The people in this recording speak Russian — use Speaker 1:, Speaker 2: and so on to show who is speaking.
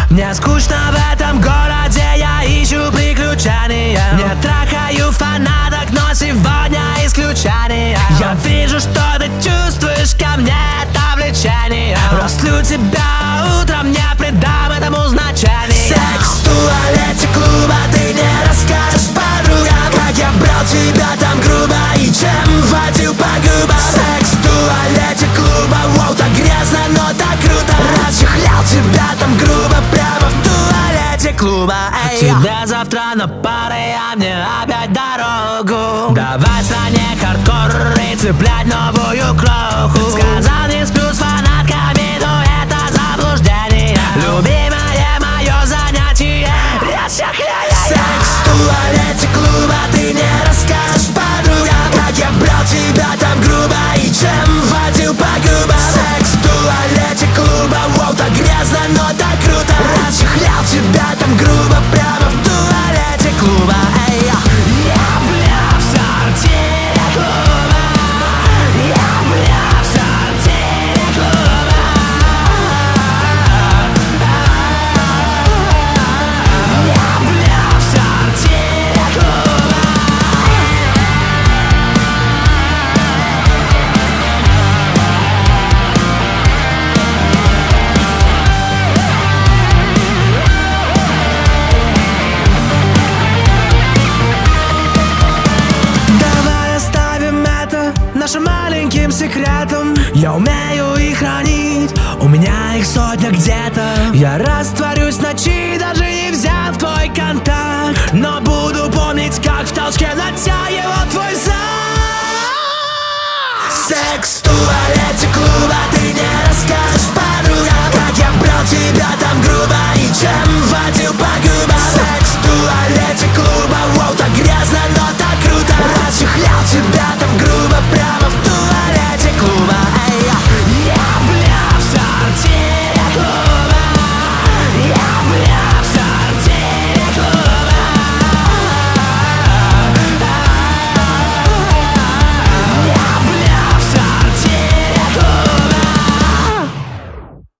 Speaker 1: Мне скучно в этом городе, я ищу приключения. Не трахаю фанаток, но сегодня исключение. Я вижу, что ты чувствуешь ко мне это влечение. Растлю тебя утром, не придам этому значения. Секс в туалете клуба, ты не расскажешь подругам, как я брал тебя там грубо и чем водил по губам. Секс в туалете клуба, воу, так грязно, но так круто. Расчехлял тебя там грубо прямо в туалете клуба. Тебе завтра на пары, а мне опять дорогу. Давай в стране хардкор и цеплять новую кроху. Сказал, не сплю с фанатками, но это заблуждение. Любимое мое занятие — расчехляя. Секс в туалете клуба, ты не расскажешь подругам, как я брал тебя там грубо и чем водил по губам. Секс в туалете клуба, воу, так грязно, но так круто. Расчехлял тебя там грубо прямо в туалете клуба. Я бля в сортире клуба. Я бля в сортире клуба. Я бля в сортире клуба. Давай оставим это нашим маленьким секретом. Я умею их хранить, у меня их сотня где-то. Я растворюсь в ночи, даже не взяв твой контакт, но буду помнить, как в толчке натягивал твой зад. Секс в туалете клуба, ты не